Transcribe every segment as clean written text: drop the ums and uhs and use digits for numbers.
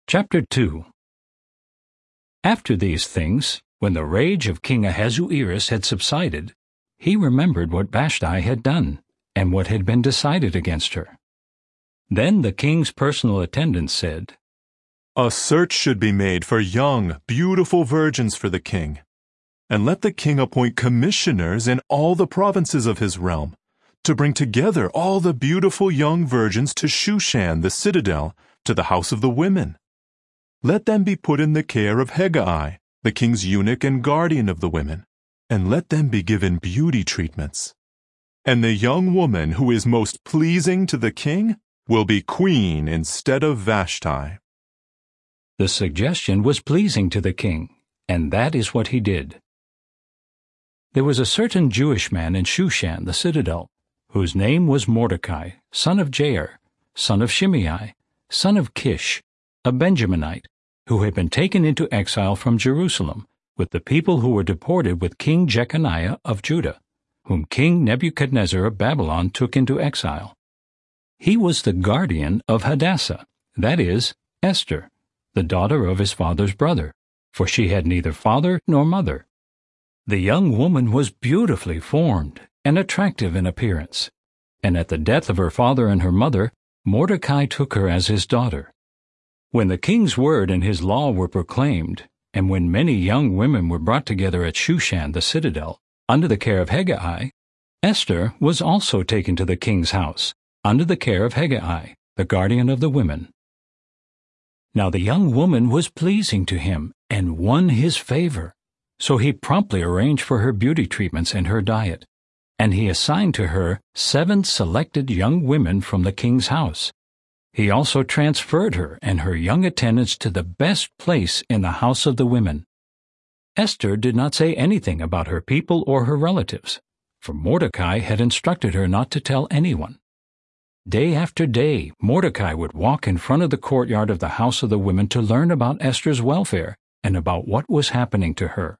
Chapter 2. After these things, when the rage of King Ahasuerus had subsided, he remembered what Vashti had done, and what had been decided against her. Then the king's personal attendants said, "A search should be made for young, beautiful virgins for the king, and let the king appoint commissioners in all the provinces of his realm, to bring together all the beautiful young virgins to Shushan the citadel, to the house of the women. Let them be put in the care of Hegai, the king's eunuch and guardian of the women, and let them be given beauty treatments. And the young woman who is most pleasing to the king will be queen instead of Vashti." The suggestion was pleasing to the king, and that is what he did. There was a certain Jewish man in Shushan the citadel, whose name was Mordecai, son of Jair, son of Shimei, son of Kish, a Benjaminite, who had been taken into exile from Jerusalem with the people who were deported with King Jeconiah of Judah, whom King Nebuchadnezzar of Babylon took into exile. He was the guardian of Hadassah, that is, Esther, the daughter of his father's brother, for she had neither father nor mother. The young woman was beautifully formed and attractive in appearance, and at the death of her father and her mother, Mordecai took her as his daughter. When the king's word and his law were proclaimed, and when many young women were brought together at Shushan the citadel, under the care of Hegai, Esther was also taken to the king's house, under the care of Hegai, the guardian of the women. Now the young woman was pleasing to him, and won his favor, so he promptly arranged for her beauty treatments and her diet, and he assigned to her 7 selected young women from the king's house. He also transferred her and her young attendants to the best place in the house of the women. Esther did not say anything about her people or her relatives, for Mordecai had instructed her not to tell anyone. Day after day, Mordecai would walk in front of the courtyard of the house of the women to learn about Esther's welfare and about what was happening to her.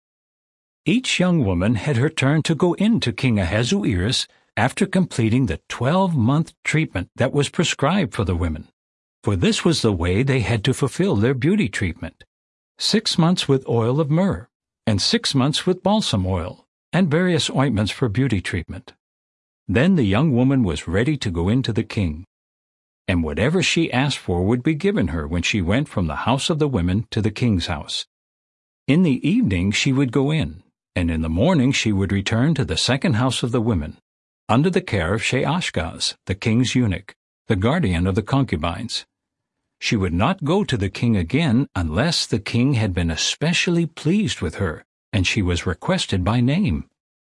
Each young woman had her turn to go in to King Ahasuerus after completing the 12-month treatment that was prescribed for the women, for this was the way they had to fulfill their beauty treatment: 6 months with oil of myrrh, and 6 months with balsam oil, and various ointments for beauty treatment. Then the young woman was ready to go in to the king, and whatever she asked for would be given her when she went from the house of the women to the king's house. In the evening she would go in, and in the morning she would return to the second house of the women, under the care of Sheashgaz, the king's eunuch, the guardian of the concubines. She would not go to the king again unless the king had been especially pleased with her, and she was requested by name.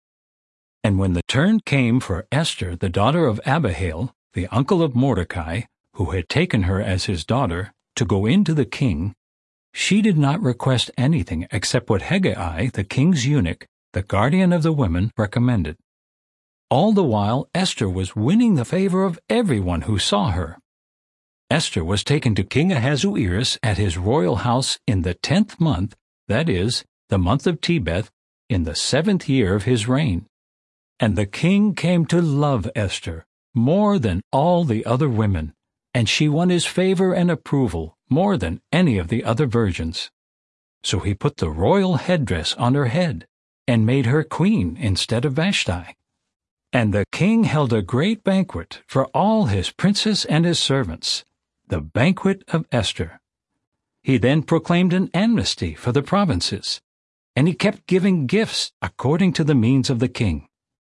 And when the turn came for Esther, the daughter of Abihail, the uncle of Mordecai, who had taken her as his daughter, to go in to the king, she did not request anything except what Hegai, the king's eunuch, the guardian of the women, recommended. All the while Esther was winning the favor of everyone who saw her. Esther was taken to King Ahasuerus at his royal house in the 10th month, that is, the month of Tebeth, in the 7th year of his reign. And the king came to love Esther more than all the other women, and she won his favor and approval more than any of the other virgins. So he put the royal headdress on her head, and made her queen instead of Vashti. And the king held a great banquet for all his princes and his servants, the banquet of Esther. He then proclaimed an amnesty for the provinces, and he kept giving gifts according to the means of the king.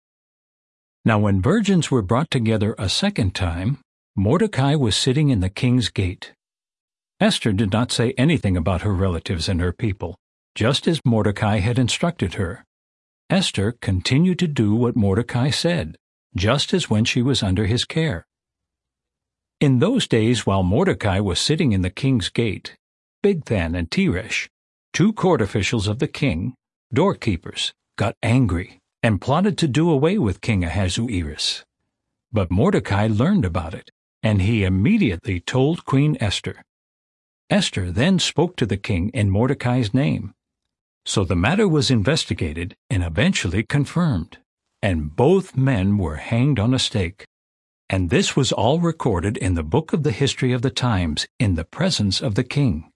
Now when virgins were brought together a second time, Mordecai was sitting in the king's gate. Esther did not say anything about her relatives and her people, just as Mordecai had instructed her. Esther continued to do what Mordecai said, just as when she was under his care. In those days, while Mordecai was sitting in the king's gate, Bigthan and Teresh, 2 court officials of the king, doorkeepers, got angry and plotted to do away with King Ahasuerus. But Mordecai learned about it, and he immediately told Queen Esther. Esther then spoke to the king in Mordecai's name. So the matter was investigated and eventually confirmed, and both men were hanged on a stake. And this was all recorded in the book of the history of the times, in the presence of the king.